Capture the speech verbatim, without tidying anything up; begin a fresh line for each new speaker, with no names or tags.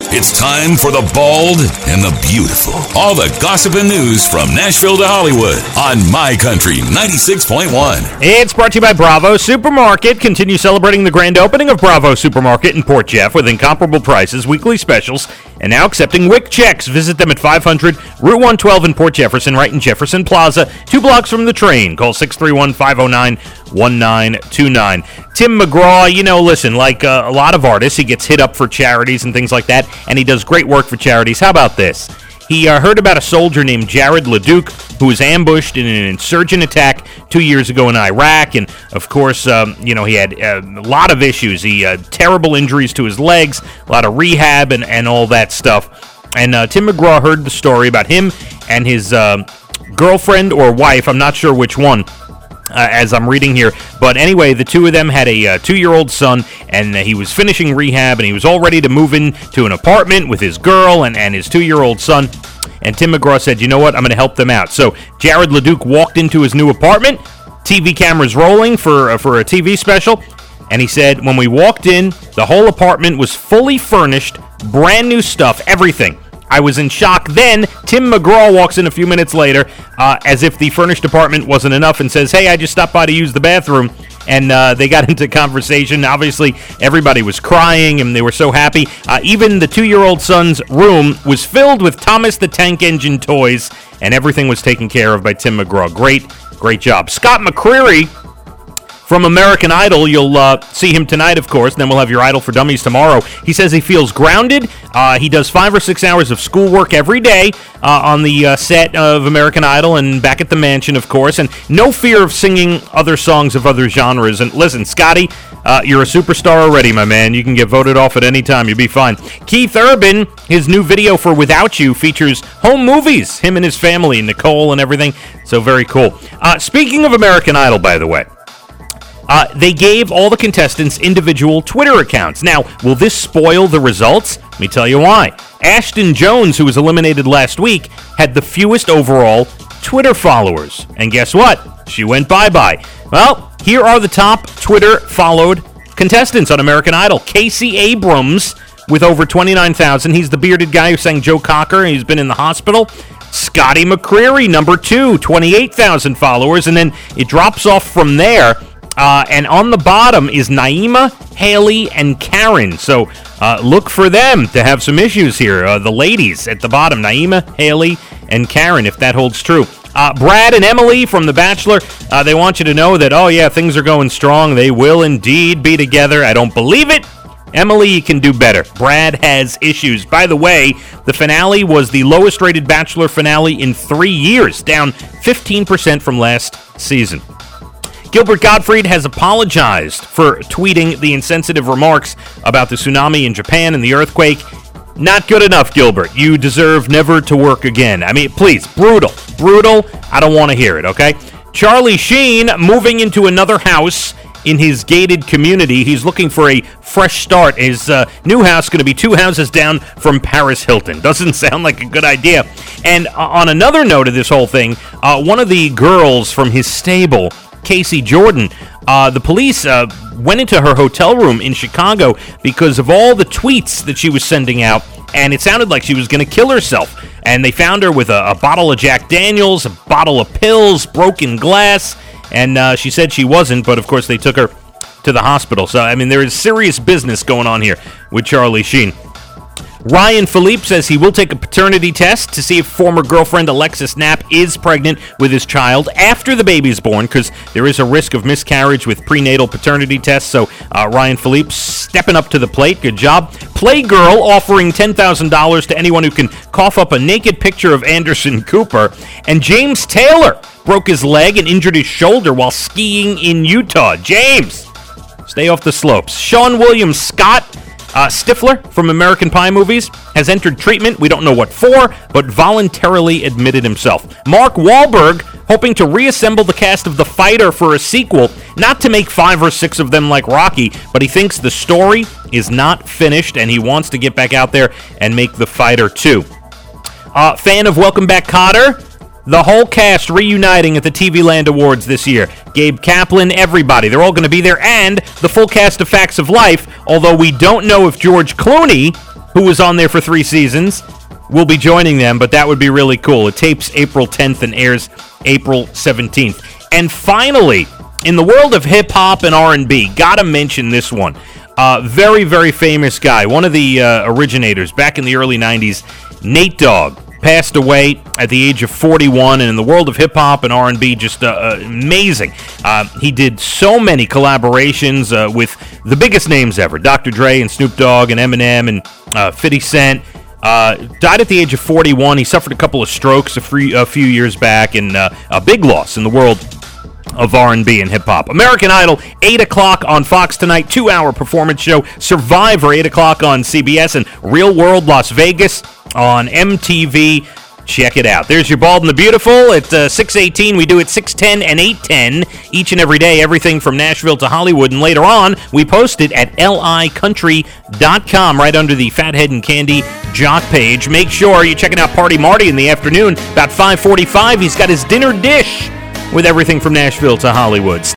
It's time for the bald and the beautiful. All the gossip and news from Nashville to Hollywood on My Country ninety-six point one.
It's brought to you by Bravo Supermarket. Continue celebrating the grand opening of Bravo Supermarket in Port Jeff with incomparable prices, weekly specials, and now accepting W I C checks. Visit them at five hundred Route one twelve in Port Jefferson, right in Jefferson Plaza, two blocks from the train. Call six three one, five oh nine, one nine two nine. Tim McGraw, you know, listen, like uh, a lot of artists, he gets hit up for charities and things like that, and he does great work for charities. How about this? He uh, heard about a soldier named Jared Leduc who was ambushed in an insurgent attack two years ago in Iraq, and of course, um, you know, he had uh, a lot of issues. He had terrible injuries to his legs, a lot of rehab, and, and all that stuff. And uh, Tim McGraw heard the story about him and his uh, girlfriend or wife, I'm not sure which one, Uh, as I'm reading here. But anyway, the two of them had a uh, two-year-old son, and uh, he was finishing rehab, and he was all ready to move into an apartment with his girl and, and his two-year-old son. And Tim McGraw said, you know what, I'm going to help them out. So Jared Leduc walked into his new apartment, T V cameras rolling for, uh, for a T V special, and he said, when we walked in, the whole apartment was fully furnished, brand new stuff, everything. I was in shock. Then Tim McGraw walks in a few minutes later, uh, as if the furnished apartment wasn't enough, and says, hey, I just stopped by to use the bathroom. And uh, they got into conversation. Obviously, everybody was crying, and they were so happy. Uh, even the two-year-old son's room was filled with Thomas the Tank Engine toys, and everything was taken care of by Tim McGraw. Great, great job. Scott McCreery from American Idol, you'll uh, see him tonight, of course, and then we'll have your Idol for Dummies tomorrow. He says he feels grounded. Uh, he does five or six hours of schoolwork every day uh, on the uh, set of American Idol and back at the mansion, of course, and no fear of singing other songs of other genres. And listen, Scotty, uh, you're a superstar already, my man. You can get voted off at any time. You'll be fine. Keith Urban, his new video for Without You features home movies, him and his family, Nicole and everything. So very cool. Uh, speaking of American Idol, by the way, Uh, they gave all the contestants individual Twitter accounts. Now, will this spoil the results? Let me tell you why. Ashton Jones, who was eliminated last week, had the fewest overall Twitter followers. And guess what? She went bye-bye. Well, here are the top Twitter-followed contestants on American Idol. Casey Abrams with over twenty-nine thousand. He's the bearded guy who sang Joe Cocker, and he's been in the hospital. Scotty McCreery, number two, twenty-eight thousand followers. And then it drops off from there. Uh, and on the bottom is Naima, Haley, and Karen. So uh, look for them to have some issues here. Uh, the ladies at the bottom, Naima, Haley, and Karen, if that holds true. Uh, Brad and Emily from The Bachelor, uh, they want you to know that, oh yeah, things are going strong. They will indeed be together. I don't believe it. Emily, you can do better. Brad has issues. By the way, the finale was the lowest rated Bachelor finale in three years, down fifteen percent from last season. Gilbert Gottfried has apologized for tweeting the insensitive remarks about the tsunami in Japan and the earthquake. Not good enough, Gilbert. You deserve never to work again. I mean, please, brutal. Brutal. I don't want to hear it, okay? Charlie Sheen moving into another house in his gated community. He's looking for a fresh start. His uh, new house going to be two houses down from Paris Hilton. Doesn't sound like a good idea. And uh, on another note of this whole thing, uh, one of the girls from his stable, Casey Jordan, uh, the police uh, went into her hotel room in Chicago because of all the tweets that she was sending out, and it sounded like she was going to kill herself. And they found her with a, a bottle of Jack Daniels, a bottle of pills, broken glass, and uh, she said she wasn't, but of course they took her to the hospital. So, I mean, there is serious business going on here with Charlie Sheen. Ryan Philippe says he will take a paternity test to see if former girlfriend Alexis Knapp is pregnant with his child after the baby's born, because there is a risk of miscarriage with prenatal paternity tests. So uh, Ryan Philippe stepping up to the plate. Good job. Playgirl offering ten thousand dollars to anyone who can cough up a naked picture of Anderson Cooper. And James Taylor broke his leg and injured his shoulder while skiing in Utah. James, stay off the slopes. Sean William Scott Uh, Stifler from American Pie movies has entered treatment. We don't know what for, but voluntarily admitted himself. Mark Wahlberg hoping to reassemble the cast of The Fighter for a sequel, not to make five or six of them like Rocky, but he thinks the story is not finished and he wants to get back out there and make The Fighter two. Uh, fan of Welcome Back, Kotter? The whole cast reuniting at the T V Land Awards this year. Gabe Kaplan, everybody. They're all going to be there. And the full cast of Facts of Life, although we don't know if George Clooney who was on there for three seasons, will be joining them, but that would be really cool. It tapes April tenth and airs April seventeenth. And finally, in the world of hip-hop and R and B, gotta mention this one. Uh, very, very famous guy, one of the uh, originators back in the early nineties, Nate Dogg, passed away at the age of forty-one, and in the world of hip-hop and R and B, just uh, uh, amazing. Uh, he did so many collaborations uh, with the biggest names ever, Doctor Dre and Snoop Dogg and Eminem and uh, fifty Cent. Uh, died at the age of forty-one. He suffered a couple of strokes a, free, a few years back, and uh, a big loss in the world of R and B and hip-hop. American Idol, eight o'clock on Fox tonight, two-hour performance show. Survivor, eight o'clock on C B S, and Real World Las Vegas on M T V. Check it out. There's your Bald and the Beautiful at uh, six eighteen. We do it six ten and eight ten each and every day, everything from Nashville to Hollywood. And later on, we post it at L I country dot com right under the Fathead and Candy Jock page. Make sure you're checking out Party Marty in the afternoon. About five forty-five, he's got his dinner dish with everything from Nashville to Hollywood.